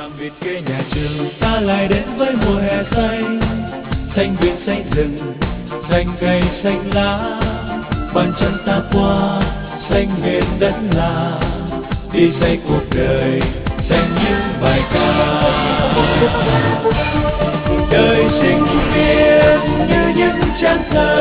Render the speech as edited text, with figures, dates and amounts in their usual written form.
Tạm biệt quê nhà trường, ta lại đến với mùa hè xanh. Xanh biển xanh rừng, xanh cây xanh lá. Bàn chân ta qua, xanh miền đất là. Đi xây cuộc đời, xanh những bài ca. Đời sinh viên như những trang giấy.